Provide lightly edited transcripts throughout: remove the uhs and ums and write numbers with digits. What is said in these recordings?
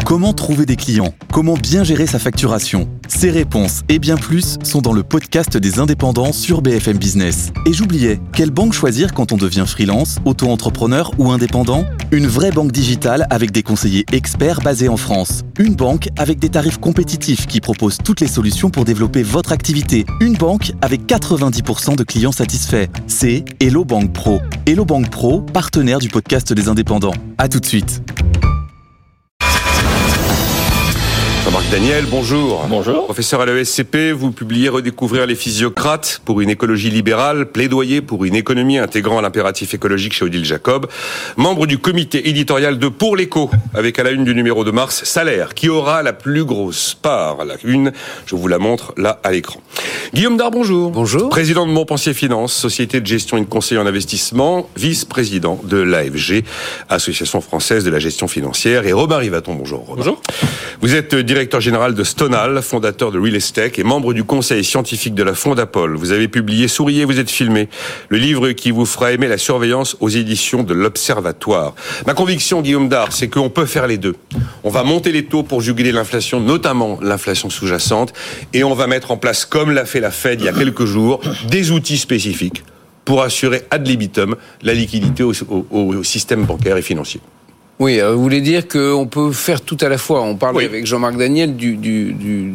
Comment trouver des clients ? Comment bien gérer sa facturation ? Ces réponses et bien plus sont dans le podcast des indépendants sur BFM Business. Et j'oubliais, quelle banque choisir quand on devient freelance, auto-entrepreneur ou indépendant ? Une vraie banque digitale avec des conseillers experts basés en France. Une banque avec des tarifs compétitifs qui propose toutes les solutions pour développer votre activité. Une banque avec 90% de clients satisfaits. C'est Hello Bank Pro. Hello Bank Pro, partenaire du podcast des indépendants. À tout de suite. Jean-Marc Daniel, bonjour. Bonjour. Professeur à l'ESCP, vous publiez Redécouvrir les physiocrates pour une écologie libérale, plaidoyer pour une économie intégrant l'impératif écologique chez Odile Jacob. Membre du comité éditorial de Pour l'écho, avec à la une du numéro de mars, Salaire, qui aura la plus grosse part à la une. Je vous la montre là à l'écran. Guillaume Dard, bonjour. Bonjour. Président de Montpensier Finance, société de gestion et de conseil en investissement, vice-président de l'AFG, Association française de la gestion financière. Et Robin Rivaton, bonjour. Robin. Bonjour. Vous êtes directeur général de Stonal, fondateur de Real Estate et membre du conseil scientifique de la Fondapol. Vous avez publié Souriez, vous êtes filmé, le livre qui vous fera aimer la surveillance aux éditions de l'Observatoire. Ma conviction, Guillaume Dard, c'est qu'on peut faire les deux. On va monter les taux pour juguler l'inflation, notamment l'inflation sous-jacente, et on va mettre en place, comme l'a fait la Fed il y a quelques jours, des outils spécifiques pour assurer ad libitum la liquidité au système bancaire et financier. Oui, vous voulez dire qu'on peut faire tout à la fois. On parlait avec Jean-Marc Daniel du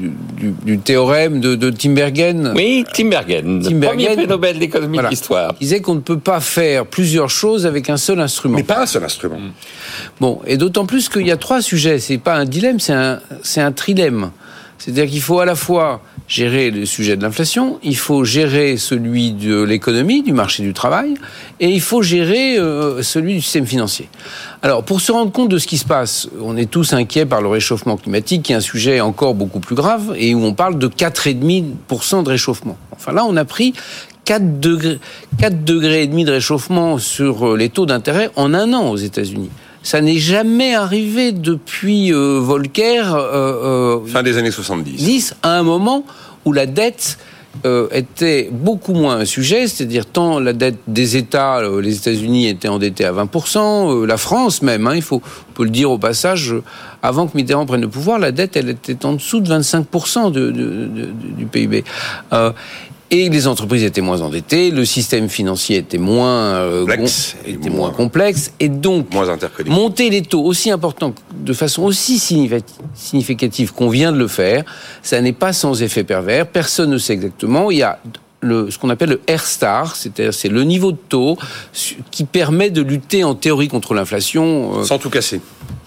théorème de Tinbergen. Oui, Tinbergen. Premier prix Nobel d'économie de l'histoire. Il disait qu'on ne peut pas faire plusieurs choses avec un seul instrument. Mais pas un seul instrument. Bon, et d'autant plus qu'il y a trois sujets. C'est pas un dilemme, c'est un trilemme. C'est-à-dire qu'il faut à la fois gérer le sujet de l'inflation, il faut gérer celui de l'économie, du marché du travail, et il faut gérer celui du système financier. Alors, pour se rendre compte de ce qui se passe, on est tous inquiets par le réchauffement climatique, qui est un sujet encore beaucoup plus grave, et où on parle de 4,5% de réchauffement. Enfin là, on a pris 4 degrés et demi de réchauffement sur les taux d'intérêt en un an aux États-Unis. Ça n'est jamais arrivé depuis Volcker. Fin des années 70. À un moment où la dette était beaucoup moins un sujet, c'est-à-dire tant la dette des États, les États-Unis étaient endettés à 20%, la France même, on peut le dire au passage, avant que Mitterrand prenne le pouvoir, la dette elle était en dessous de 25% du PIB. Et les entreprises étaient moins endettées, le système financier était moins complexe, et donc monter les taux aussi importants, de façon aussi significative qu'on vient de le faire, ça n'est pas sans effet pervers. Personne ne sait exactement. Il y a ce qu'on appelle le R-star, c'est le niveau de taux qui permet de lutter en théorie contre l'inflation. Sans tout casser.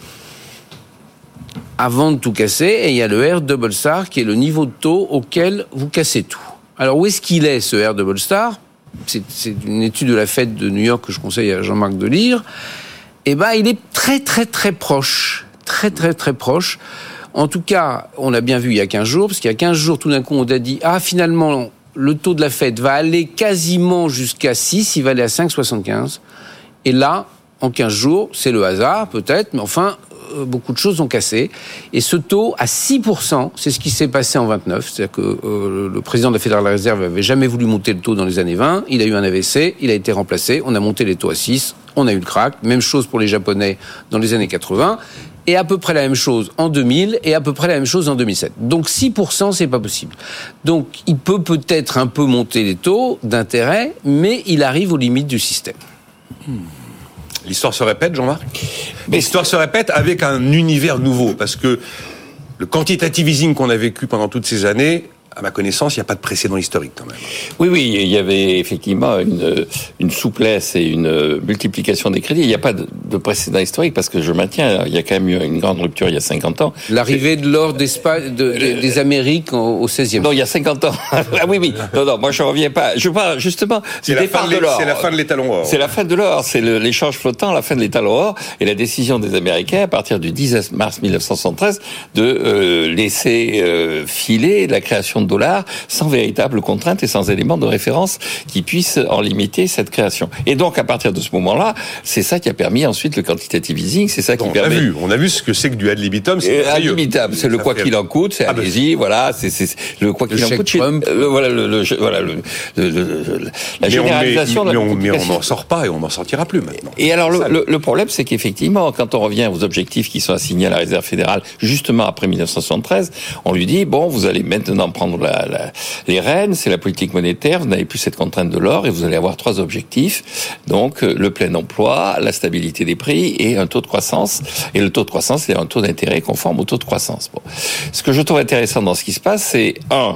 Avant de tout casser, et il y a le R-double star qui est le niveau de taux auquel vous cassez tout. Alors, où est-ce qu'il est, ce R Double Star ? C'est une étude de la Fed de New York que je conseille à Jean-Marc de lire. Eh ben, il est très, très, très proche. Très, très, très proche. En tout cas, on l'a bien vu il y a 15 jours, parce qu'il y a 15 jours, tout d'un coup, on a dit, finalement, le taux de la Fed va aller quasiment jusqu'à 6, il va aller à 5,75. Et là, en 15 jours, c'est le hasard, peut-être, mais enfin, beaucoup de choses ont cassé. Et ce taux à 6%, c'est ce qui s'est passé en 29. C'est-à-dire que le président de la Fédérale Réserve n'avait jamais voulu monter le taux dans les années 20. Il a eu un AVC, il a été remplacé. On a monté les taux à 6. On a eu le crack. Même chose pour les Japonais dans les années 80. Et à peu près la même chose en 2000 et à peu près la même chose en 2007. Donc 6%, c'est pas possible. Donc il peut peut-être un peu monter les taux d'intérêt, mais il arrive aux limites du système. L'histoire se répète, Jean-Marc ? L'histoire se répète avec un univers nouveau, parce que le quantitative easing qu'on a vécu pendant toutes ces années, à ma connaissance, il n'y a pas de précédent historique quand même. Oui, il y avait effectivement une souplesse et une multiplication des crédits. Il n'y a pas de précédent historique, parce que je maintiens, il y a quand même eu une grande rupture il y a 50 ans. L'arrivée de l'or des Amériques au XVIe. Non, il y a 50 ans. Oui. Non, moi je ne reviens pas. Je parle justement du départ de l'or. C'est la fin de l'étalon or. C'est la fin de l'or, c'est l'échange flottant, la fin de l'étalon or, et la décision des Américains, à partir du 10 mars 1973, de laisser filer la création création de dollars sans véritable contrainte et sans élément de référence qui puisse en limiter cette création. Et donc, à partir de ce moment-là, c'est ça qui a permis ensuite le quantitative easing, c'est ça qui permet... On a vu ce que c'est que du ad libitum. Ad libitum, c'est le quoi qu'il en coûte, c'est allez-y, voilà, c'est le quoi qu'il en coûte. La généralisation de la mais on n'en sort pas et on n'en sortira plus maintenant. Et alors, le problème, c'est qu'effectivement, quand on revient aux objectifs qui sont assignés à la Réserve fédérale, justement après 1973, on lui dit, bon, vous allez maintenant prendre les rênes, c'est la politique monétaire, vous n'avez plus cette contrainte de l'or et vous allez avoir 3 objectifs. Donc, le plein emploi, la stabilité des prix et un taux de croissance. Et le taux de croissance, c'est un taux d'intérêt conforme au taux de croissance. Bon. Ce que je trouve intéressant dans ce qui se passe, c'est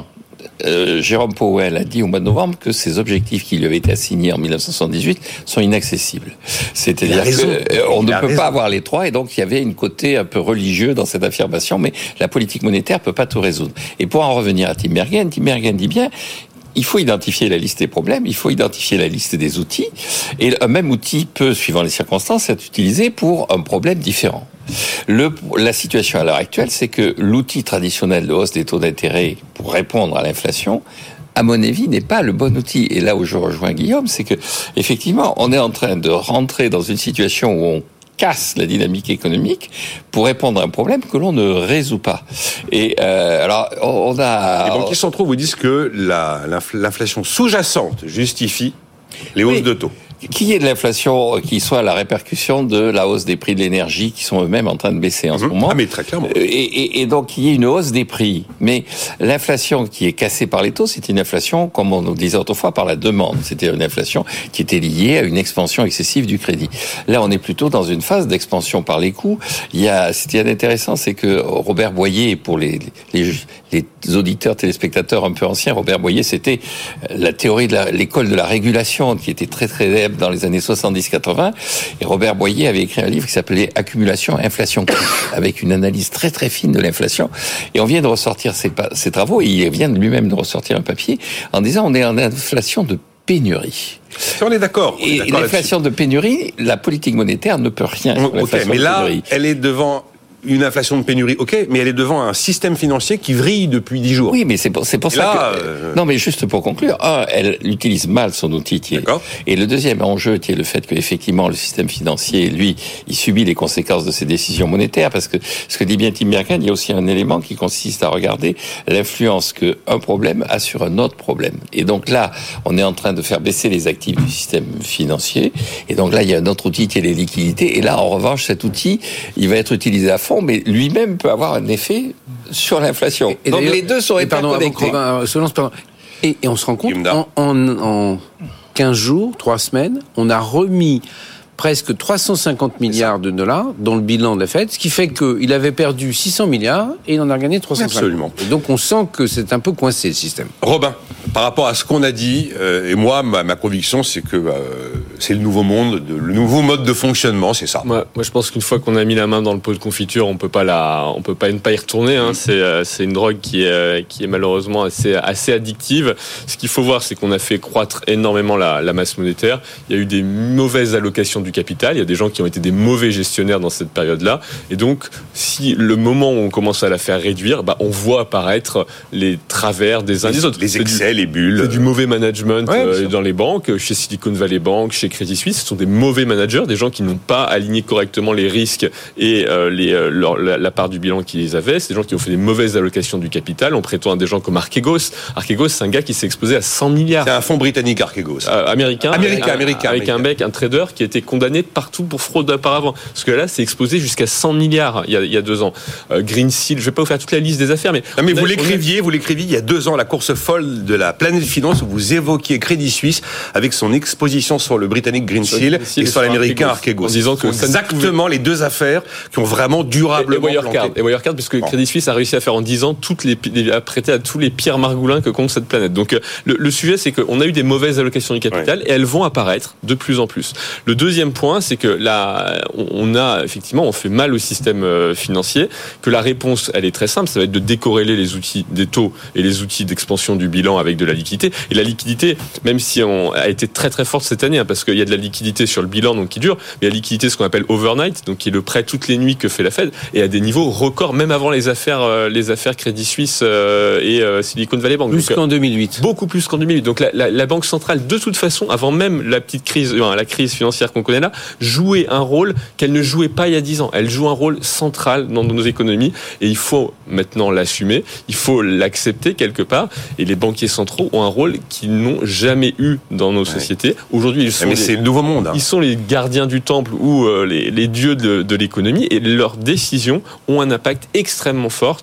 Jérôme Powell a dit au mois de novembre que ces objectifs qui lui avaient été assignés en 1978 sont inaccessibles. C'est-à-dire qu'on ne peut pas avoir les 3 et donc il y avait une côté un peu religieux dans cette affirmation, mais la politique monétaire peut pas tout résoudre. Et pour en revenir à Tim Bergen dit bien, il faut identifier la liste des problèmes, il faut identifier la liste des outils, et un même outil peut, suivant les circonstances, être utilisé pour un problème différent. La situation à l'heure actuelle, c'est que l'outil traditionnel de hausse des taux d'intérêt pour répondre à l'inflation, à mon avis, n'est pas le bon outil. Et là où je rejoins Guillaume, c'est que, effectivement, on est en train de rentrer dans une situation où on casse la dynamique économique pour répondre à un problème que l'on ne résout pas. Et alors, on a... Les banquiers centraux vous disent que l'inflation sous-jacente justifie les hausses de taux. Qu'il y ait de l'inflation qui soit la répercussion de la hausse des prix de l'énergie qui sont eux-mêmes en train de baisser en ce moment. Ah, mais très clairement. Et donc, qu'il y ait une hausse des prix. Mais l'inflation qui est cassée par les taux, c'est une inflation, comme on nous disait autrefois, par la demande. C'était une inflation qui était liée à une expansion excessive du crédit. Là, on est plutôt dans une phase d'expansion par les coûts. Ce qui est intéressant, c'est que Robert Boyer, pour les auditeurs, téléspectateurs un peu anciens, Robert Boyer, c'était la théorie de l'école de la régulation qui était très très dans les années 70-80, et Robert Boyer avait écrit un livre qui s'appelait Accumulation, Inflation, avec une analyse très très fine de l'inflation, et on vient de ressortir ces travaux, et il vient lui-même de ressortir un papier en disant on est en inflation de pénurie. On est d'accord. Et l'inflation de pénurie, la politique monétaire ne peut rien sur l'inflation mais là, de pénurie. Elle est devant une inflation de pénurie, mais elle est devant un système financier qui vrille depuis 10 jours. Oui, mais c'est pour ça que... Non, mais juste pour conclure, elle utilise mal son outil. Et le deuxième enjeu qui est le fait qu'effectivement, le système financier, lui, il subit les conséquences de ses décisions monétaires, parce que ce que dit bien Tim Bergen, il y a aussi un élément qui consiste à regarder l'influence qu'un problème a sur un autre problème. Et donc là, on est en train de faire baisser les actifs du système financier, et donc là, il y a un autre outil qui est les liquidités, et là, en revanche, cet outil, il va être utilisé à fond, mais lui-même peut avoir un effet sur l'inflation. Donc les deux sont interconnectés. Et on se rend compte, en 15 jours, 3 semaines, on a remis presque 350 milliards de dollars dans le bilan de la Fed, ce qui fait qu'il avait perdu 600 milliards et il en a gagné 350. Absolument. Et donc on sent que c'est un peu coincé le système. Robin, par rapport à ce qu'on a dit, et moi, ma conviction, c'est que c'est le nouveau monde, le nouveau mode de fonctionnement, c'est ça. Moi, je pense qu'une fois qu'on a mis la main dans le pot de confiture, on peut pas ne pas y retourner. Hein. C'est une drogue qui est malheureusement assez addictive. Ce qu'il faut voir, c'est qu'on a fait croître énormément la masse monétaire. Il y a eu des mauvaises allocations du capital. Il y a des gens qui ont été des mauvais gestionnaires dans cette période-là. Et donc, si le moment où on commence à la faire réduire, on voit apparaître les travers des uns des autres. Les excès, les bulles. C'est du mauvais management dans les banques, chez Silicon Valley Bank, chez Crédit Suisse. Ce sont des mauvais managers, des gens qui n'ont pas aligné correctement les risques et la part du bilan qu'ils avaient. C'est des gens qui ont fait des mauvaises allocations du capital en prêtant à des gens comme Archegos. Archegos, c'est un gars qui s'est exposé à 100 milliards. C'est un fonds britannique, Archegos. Américain. Avec un mec, un trader qui a été condamné partout pour fraude auparavant. Parce que là, c'est exposé jusqu'à 100 milliards il y a 2 ans. Greensill, je vais pas vous faire toute la liste des affaires, mais... Non, mais vous l'écriviez il y a 2 ans, la course folle de la planète finance, où vous évoquiez Crédit Suisse avec son exposition sur le britannique Greensill et sur l'américain Archegos. En disant que exactement les 2 affaires qui ont vraiment durablement planté. Et Wirecard, puisque Crédit Suisse a réussi à faire en 10 ans à prêter à tous les pires margoulins que compte cette planète. Donc, le sujet, c'est qu'on a eu des mauvaises allocations du capital et elles vont apparaître de plus en plus. Le deuxième point, c'est que là, on fait mal au système financier, que la réponse, elle est très simple, ça va être de décorréler les outils des taux et les outils d'expansion du bilan avec de la liquidité. Et la liquidité, même si on a été très très forte cette année, parce qu'il y a de la liquidité sur le bilan donc qui dure, mais il y a la liquidité ce qu'on appelle overnight, donc qui est le prêt toutes les nuits que fait la Fed, et à des niveaux records, même avant les affaires Crédit Suisse et Silicon Valley Bank. Plus qu'en 2008. Beaucoup plus qu'en 2008. Donc la Banque centrale, de toute façon, avant même la crise financière qu'on connaît là, jouait un rôle qu'elle ne jouait pas il y a 10 ans. Elle joue un rôle central dans nos économies, et il faut maintenant l'assumer, il faut l'accepter quelque part, et les banquiers centraux ont un rôle qu'ils n'ont jamais eu dans nos sociétés. Aujourd'hui, c'est le nouveau monde. Ils sont les gardiens du temple ou les dieux de l'économie, et leurs décisions ont un impact extrêmement fort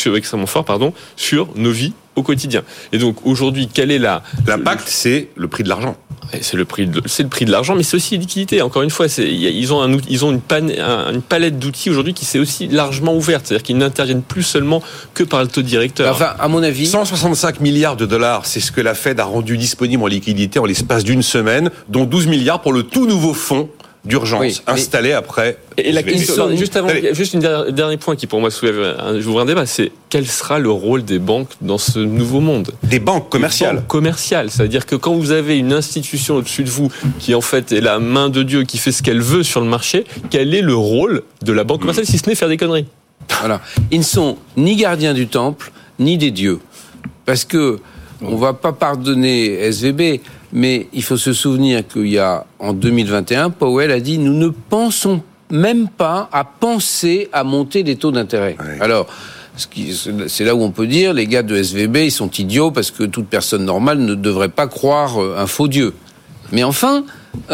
sur nos vies au quotidien. Et donc aujourd'hui, quel est l'impact? C'est le prix de l'argent. C'est le prix de l'argent, mais c'est aussi la liquidité. Encore une fois, ils ont une palette d'outils aujourd'hui qui s'est aussi largement ouverte. C'est-à-dire qu'ils n'interviennent plus seulement que par le taux directeur. Enfin, à mon avis, 165 milliards de dollars, c'est ce que la Fed a rendu disponible en liquidité en l'espace d'une semaine, dont 12 milliards pour le tout nouveau fonds d'urgence installé après. Et la question, juste un dernier point qui pour moi soulève un débat, c'est quel sera le rôle des banques dans ce nouveau monde? Des banques commerciales. Des banques commerciales, c'est-à-dire que quand vous avez une institution au-dessus de vous qui en fait est la main de Dieu, qui fait ce qu'elle veut sur le marché, quel est le rôle de la banque commerciale si ce n'est faire des conneries? Voilà, ils ne sont ni gardiens du temple ni des dieux, parce que on va pas pardonner SVB. Mais il faut se souvenir qu'il y a, en 2021, Powell a dit « Nous ne pensons même pas à penser à monter les taux d'intérêt. Ouais. » Alors, c'est là où on peut dire, les gars de SVB, ils sont idiots parce que toute personne normale ne devrait pas croire un faux dieu. Mais enfin,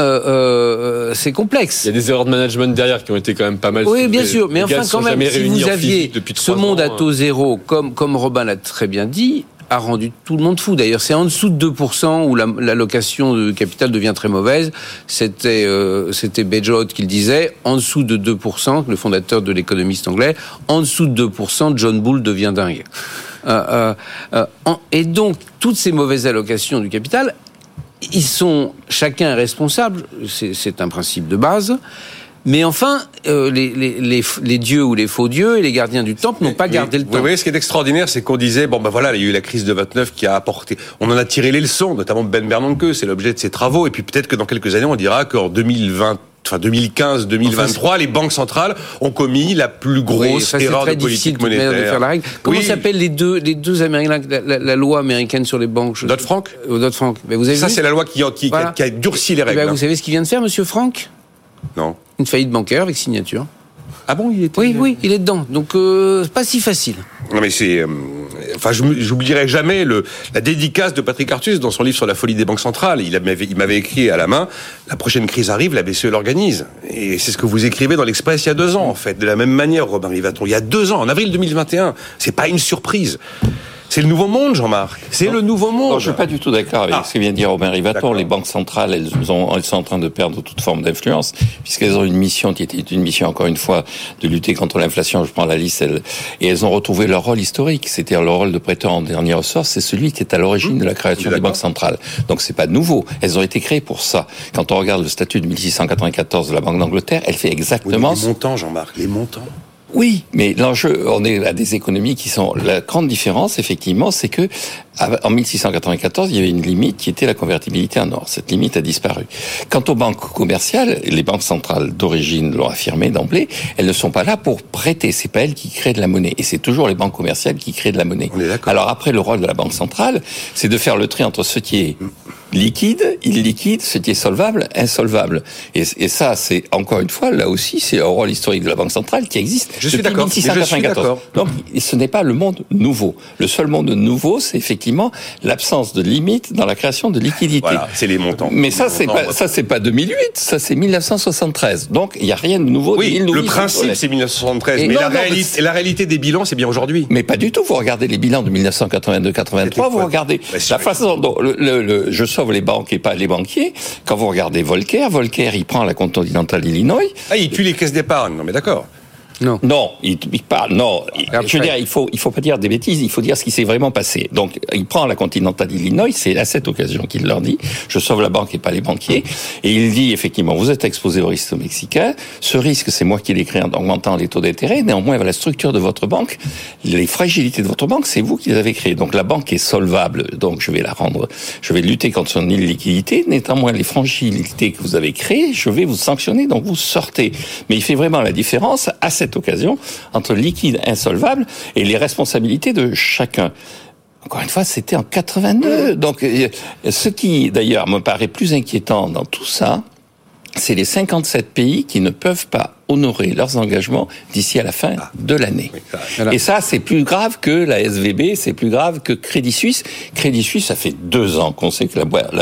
c'est complexe. Il y a des erreurs de management derrière qui ont été quand même pas mal. Oui, bien sûr. Mais enfin, quand même, si vous aviez ce monde à taux zéro, comme Robin l'a très bien dit, a rendu tout le monde fou. D'ailleurs, c'est en dessous de 2% où l'allocation de capital devient très mauvaise. C'était Bedjot qui le disait. En dessous de 2%, le fondateur de l'économiste anglais, en dessous de 2%, John Bull devient dingue. Et donc, toutes ces mauvaises allocations du capital, ils sont chacun responsable. C'est un principe de base. Mais enfin, les dieux ou les faux dieux et les gardiens du temple n'ont pas gardé le temple. Vous voyez, ce qui est extraordinaire, c'est qu'on disait, voilà, il y a eu la crise de 29 qui a apporté, on en a tiré les leçons, notamment Ben Bernanke, c'est l'objet de ses travaux, et puis peut-être que dans quelques années, on dira qu'en 2015, 2023, les banques centrales ont commis la plus grosse erreur de politique monétaire. De faire la règle. Comment s'appellent les deux Américains, la loi américaine sur les banques? Dodd-Frank. Dodd-Frank. Vous avez ça, vu c'est la loi qui a durci les règles. Vous savez ce qu'il vient de faire, Monsieur Frank? Non. Une faillite bancaire avec signature. Ah bon, il était... Oui, il est dedans. Donc, pas si facile. Non, mais c'est... j'oublierai jamais la dédicace de Patrick Artus dans son livre sur la folie des banques centrales. Il m'avait écrit à la main, la prochaine crise arrive, la BCE l'organise. Et c'est ce que vous écrivez dans l'Express il y a 2 ans, en fait. De la même manière, Robin Rivaton. Il y a 2 ans, en avril 2021. C'est pas une surprise. C'est le nouveau monde, Jean-Marc. C'est le nouveau monde. Non, je suis pas du tout d'accord avec ce que vient de dire Robin Rivaton. Les banques centrales, elles sont en train de perdre toute forme d'influence, puisqu'elles ont une mission qui était une mission, encore une fois, de lutter contre l'inflation. Je prends la liste, et elles ont retrouvé leur rôle historique. C'était leur rôle de prêteur en dernier ressort. C'est celui qui est à l'origine de la création des banques centrales. Donc c'est pas nouveau. Elles ont été créées pour ça. Quand on regarde le statut de 1694 de la Banque d'Angleterre, elle fait exactement... Les montants, Jean-Marc, les montants. Oui, mais l'enjeu, on est à des économies qui sont... La grande différence, effectivement, c'est que en 1694, il y avait une limite qui était la convertibilité en or. Cette limite a disparu. Quant aux banques commerciales, les banques centrales d'origine l'ont affirmé d'emblée, elles ne sont pas là pour prêter. C'est pas elles qui créent de la monnaie. Et c'est toujours les banques commerciales qui créent de la monnaie. On est d'accord. Alors après, le rôle de la banque centrale, c'est de faire le tri entre ce qui est liquide, illiquide, ce qui est solvable, insolvable. Et ça, c'est, encore une fois, là aussi, c'est un rôle historique de la Banque centrale qui existe depuis 1694. Donc, ce n'est pas le monde nouveau. Le seul monde nouveau, c'est effectivement l'absence de limite dans la création de liquidité. Voilà, c'est les montants. Mais ça, c'est pas 2008, ça, c'est 1973. Donc, il n'y a rien de nouveau. Oui, le principe, c'est 1973. Mais la réalité des bilans, c'est bien aujourd'hui. Mais pas du tout. Vous regardez les bilans de 1982-83, vous regardez la façon dont je sauve les banques et pas les banquiers. Quand vous regardez Volcker, il prend la Continental Illinois. Il tue les caisses d'épargne. Non, mais d'accord. Non. Non, il parle. Non, je veux dire, il faut pas dire des bêtises. Il faut dire ce qui s'est vraiment passé. Donc, il prend la Continental Illinois. C'est à cette occasion qu'il leur dit je sauve la banque et pas les banquiers. Et il dit effectivement vous êtes exposé au risque mexicain. Ce risque, c'est moi qui l'ai créé en augmentant les taux d'intérêt. Néanmoins, la structure de votre banque, les fragilités de votre banque, c'est vous qui les avez créées. Donc, la banque est solvable. Donc, je vais la rendre. Je vais lutter contre son illiquidité. Néanmoins, les fragilités que vous avez créées, je vais vous sanctionner. Donc, vous sortez. Mais il fait vraiment la différence à cette occasion entre liquide insolvable et les responsabilités de chacun. Encore une fois, c'était en 82. Donc, ce qui, d'ailleurs, me paraît plus inquiétant dans tout ça, c'est les 57 pays qui ne peuvent pas honorer leurs engagements d'ici à la fin de l'année. Voilà. Et ça, c'est plus grave que la SVB, c'est plus grave que Crédit Suisse. Crédit Suisse, ça fait 2 ans qu'on sait que il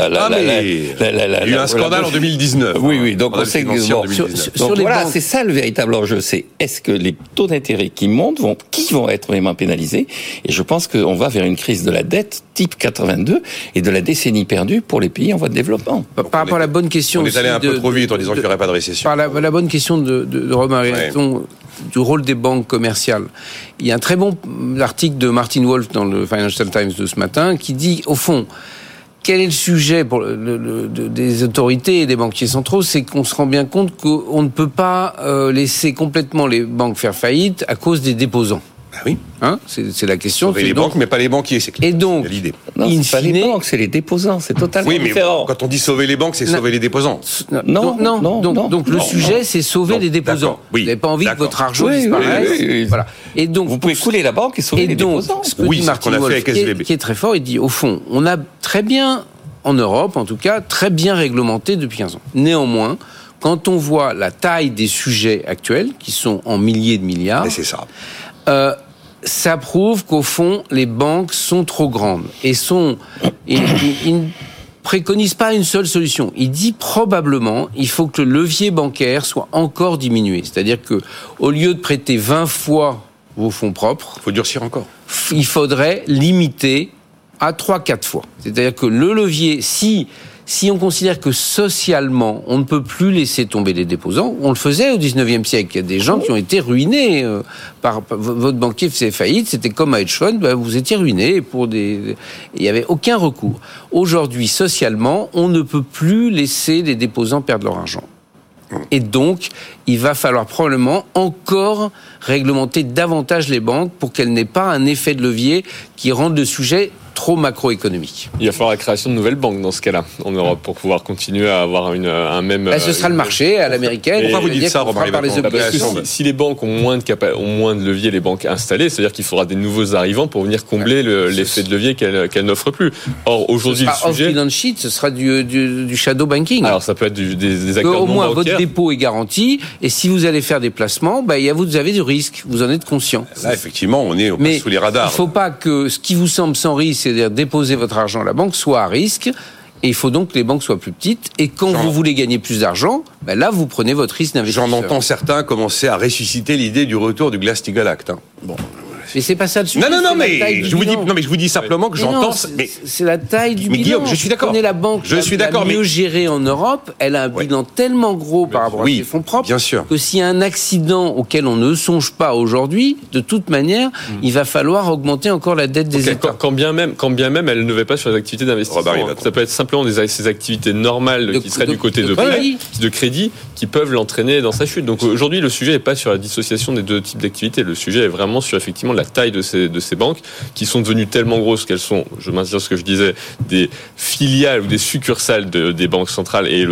y a eu un scandale en 2019. Oui, donc on sait que donc voilà, banques. C'est ça le véritable enjeu, c'est est-ce que les taux d'intérêt qui montent qui vont être vraiment pénalisés? Et je pense qu'on va vers une crise de la dette type 82 et de la décennie perdue pour les pays en voie de développement. Par rapport à la bonne question, on est allé un peu trop vite en disant qu'il n'y aurait pas de récession. Par la bonne question de Romain Riston, du rôle des banques commerciales. Il y a un très bon article de Martin Wolf dans le Financial Times de ce matin qui dit, au fond, quel est le sujet pour des autorités et des banquiers centraux? C'est qu'on se rend bien compte qu'on ne peut pas laisser complètement les banques faire faillite à cause des déposants. Ah oui. C'est la question. Sauver les banques, mais pas les banquiers, c'est clair. Et donc, c'est l'idée. Non, c'est pas les banques, c'est les déposants, c'est totalement différent. Quand on dit sauver les banques, c'est sauver les déposants. Non. Donc le sujet, c'est sauver les déposants. Oui, vous n'avez pas envie que votre argent disparaisse. Oui. Voilà. Et donc, vous pouvez couler la banque et sauver les déposants. Ce que dit Martin Wolf, qui est très fort, il dit, au fond, on a très bien, en Europe en tout cas, très bien réglementé depuis 15 ans. Néanmoins, quand on voit la taille des sujets actuels, qui sont en milliers de milliards... Et c'est ça. Ça prouve qu'au fond, les banques sont trop grandes et ils ne préconisent pas une seule solution. Il dit probablement, il faut que le levier bancaire soit encore diminué. C'est-à-dire que, au lieu de prêter 20 fois vos fonds propres, il faut durcir encore. Il faudrait limiter à 3-4 fois. C'est-à-dire que le levier, si on considère que socialement, on ne peut plus laisser tomber les déposants, on le faisait au 19e siècle. Il y a des gens qui ont été ruinés par votre banquier faisait faillite, c'était comme à hedge fund, vous étiez ruinés il n'y avait aucun recours. Aujourd'hui, socialement, on ne peut plus laisser les déposants perdre leur argent. Et donc, il va falloir probablement encore réglementer davantage les banques pour qu'elles n'aient pas un effet de levier qui rende le sujet trop macroéconomique. Il va falloir la création de nouvelles banques dans ce cas-là, en Europe, pour pouvoir continuer à avoir un même... ce sera le marché à l'américaine. Pourquoi vous dites ça, Romain? Par les obligations. Si les banques ont moins de levier, les banques installées, c'est-à-dire qu'il faudra des nouveaux arrivants pour venir combler l'effet de levier qu'elles n'offrent plus. Or, aujourd'hui, le sujet... off-balance sheet, ce sera du shadow banking. Alors, ça peut être des acteurs non bancaires. Au moins, votre dépôt est garanti, et si vous allez faire des placements, vous avez du risque, vous en êtes conscient. Là, effectivement, on passe sous les radars. Il ne faut pas que ce qui vous semble sans risque, c'est-à-dire déposer votre argent à la banque, soit à risque. Et il faut donc que les banques soient plus petites. Et quand vous voulez gagner plus d'argent, là, vous prenez votre risque d'investisseur. J'en entends certains commencer à ressusciter l'idée du retour du Glass-Steagall Act. Bon. Mais c'est pas ça le sujet. Non, mais je vous dis simplement que j'entends. C'est la taille du bilan. Guillaume, je suis d'accord. Prenez la banque la mieux gérée en Europe. Elle a un bilan tellement gros par rapport à ses fonds propres. Bien sûr. Que s'il y a un accident auquel on ne songe pas aujourd'hui, de toute manière, il va falloir augmenter encore la dette des États. Quand bien même, elle ne va pas sur les activités d'investissement. Ça peut être simplement ces activités normales qui seraient du côté de crédit qui peuvent l'entraîner dans sa chute. Donc aujourd'hui, le sujet n'est pas sur la dissociation des deux types d'activités. Le sujet est vraiment sur effectivement la taille de ces banques qui sont devenues tellement grosses qu'elles sont, je maintiens ce que je disais, des filiales ou des succursales des banques centrales. Et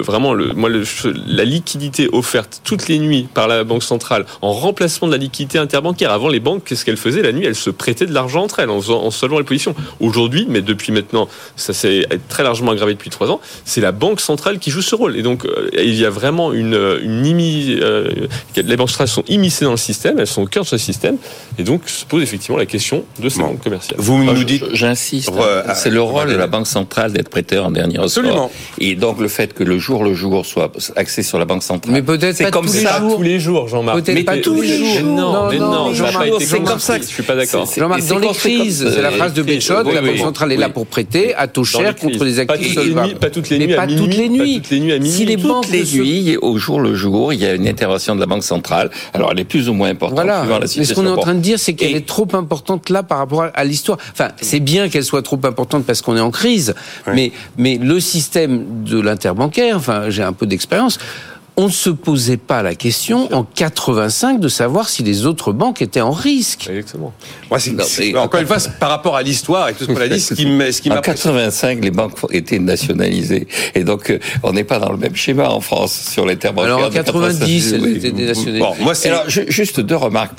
la liquidité offerte toutes les nuits par la banque centrale en remplacement de la liquidité interbancaire. Avant, les banques, qu'est-ce qu'elles faisaient la nuit? Elles se prêtaient de l'argent entre elles en solvant les positions. Aujourd'hui, mais depuis maintenant, ça s'est très largement aggravé depuis 3 ans, c'est la banque centrale qui joue ce rôle. Et donc, il y a vraiment les banques centrales sont immiscées dans le système, elles sont au cœur de ce système. Et donc, donc se pose effectivement la question de ces banques commerciales. Vous nous dites... J'insiste, c'est le rôle de la Banque centrale d'être prêteur en dernier ressort. Absolument. Et donc le fait que le jour soit axé sur la Banque centrale. Mais peut-être c'est pas comme tous les ça. jours. Tous les jours, Jean-Marc. Peut-être pas tous les jours. Non, ça n'a pas été c'est comme ça. Je suis pas d'accord. Jean-Marc, dans les crises, c'est la phrase de Béchot, la Banque centrale est là pour prêter à taux cher contre les actifs solvables. Pas toutes les nuits, mais pas toutes les nuits. Si les banques les nuits, au jour le jour, il y a une intervention de la Banque centrale. Alors, elle est plus ou moins importante suivant la situation. Mais ce qu'on est en train de dire, c'est qu'elle est trop importante là par rapport à l'histoire. Enfin, c'est bien qu'elle soit trop importante parce qu'on est en crise, mais le système de l'interbancaire, enfin, j'ai un peu d'expérience. On ne se posait pas la question en 85 de savoir si les autres banques étaient en risque. Exactement. Moi, encore une fois, par rapport à l'histoire et tout ce qu'on a dit, ce qui m'a... En 85, les banques étaient nationalisées. Et donc, on n'est pas dans le même schéma en France sur l'interbancaire. Alors, en 90, elles étaient dénationalisées. Bon, moi, alors, juste deux remarques.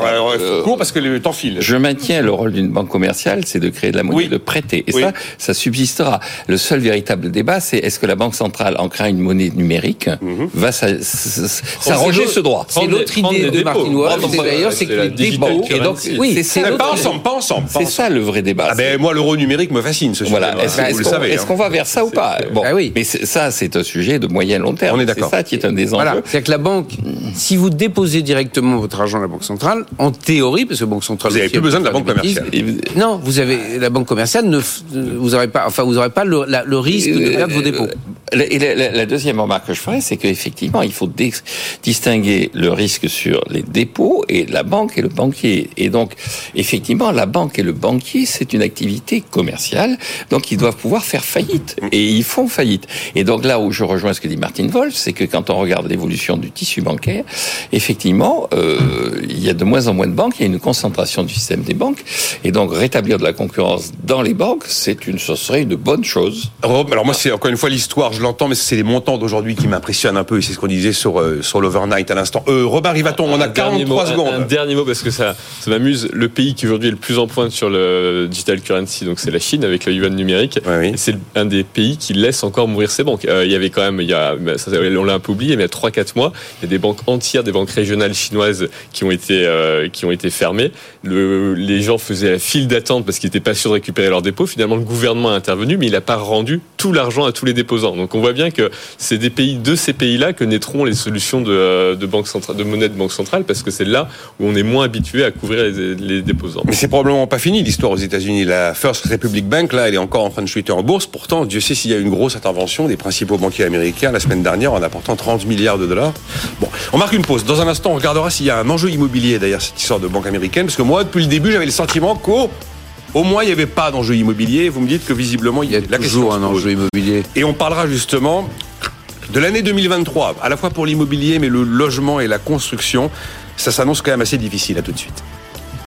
Court parce que le temps file. Je maintiens le rôle d'une banque commerciale, c'est de créer de la monnaie, de prêter. Et ça subsistera. Le seul véritable débat, c'est est-ce que la Banque centrale, en créant une monnaie numérique, va s'arroger ce droit. C'est l'autre idée de Martin Wolf, d'ailleurs, c'est que les dépôts... Et donc, c'est ça. Pas ensemble. C'est ça le vrai débat. Ah ben, moi, l'euro numérique me fascine, ce sujet. Voilà. Est-ce qu'on va vers ça ou pas? Bon. Mais ça, c'est un sujet de moyen long terme. On est d'accord. C'est ça qui est un des enjeux. Voilà. C'est-à-dire que la banque, si vous déposez directement votre argent à la Banque centrale, en théorie, parce que la Banque centrale... Vous n'avez plus besoin de la banque commerciale. Non, la banque commerciale, vous n'aurez pas le risque de perdre vos dépôts. Et la deuxième remarque que je ferais, c'est qu'effectivement, il faut distinguer le risque sur les dépôts et la banque et le banquier. Et donc, effectivement, la banque et le banquier, c'est une activité commerciale, donc ils doivent pouvoir faire faillite. Et ils font faillite. Et donc là où je rejoins ce que dit Martin Wolf, c'est que quand on regarde l'évolution du tissu bancaire, effectivement, il y a de moins en moins de banques, il y a une concentration du système des banques, et donc rétablir de la concurrence dans les banques, ce serait une bonne chose. Alors moi, c'est encore une fois l'histoire, je l'entends, mais c'est les montants d'aujourd'hui qui m'impressionnent un peu, et c'est ce qu'on disait sur l'overnight à l'instant. Robert Rivaton, on a 43 secondes. Un dernier mot, parce que ça m'amuse. Le pays qui aujourd'hui est le plus en pointe sur le digital currency, donc c'est la Chine avec le yuan numérique. Et c'est un des pays qui laisse encore mourir ses banques. Il y avait quand même, on l'a un peu oublié, mais il y a 3-4 mois, il y a des banques entières, des banques régionales chinoises qui ont été fermées. Les gens faisaient la file d'attente parce qu'ils n'étaient pas sûrs de récupérer leurs dépôts. Finalement, le gouvernement a intervenu, mais il n'a pas rendu tout l'argent à tous les déposants. Donc on voit bien que c'est de ces pays-là que naîtront les solutions de banque centrale, de monnaie de banque centrale, parce que c'est là où on est moins habitué à couvrir les déposants. Mais c'est probablement pas fini l'histoire aux États-Unis. La First Republic Bank, là, elle est encore en train de chuter en bourse. Pourtant, Dieu sait s'il y a une grosse intervention des principaux banquiers américains la semaine dernière en apportant 30 milliards de dollars. Bon, on marque une pause. Dans un instant, on regardera s'il y a un enjeu immobilier derrière cette histoire de banque américaine, parce que moi, depuis le début, j'avais le sentiment qu'au moins, il n'y avait pas d'enjeu immobilier. Vous me dites que visiblement, il y a toujours un enjeu immobilier. Et on parlera justement de l'année 2023, à la fois pour l'immobilier, mais le logement et la construction. Ça s'annonce quand même assez difficile. À tout de suite.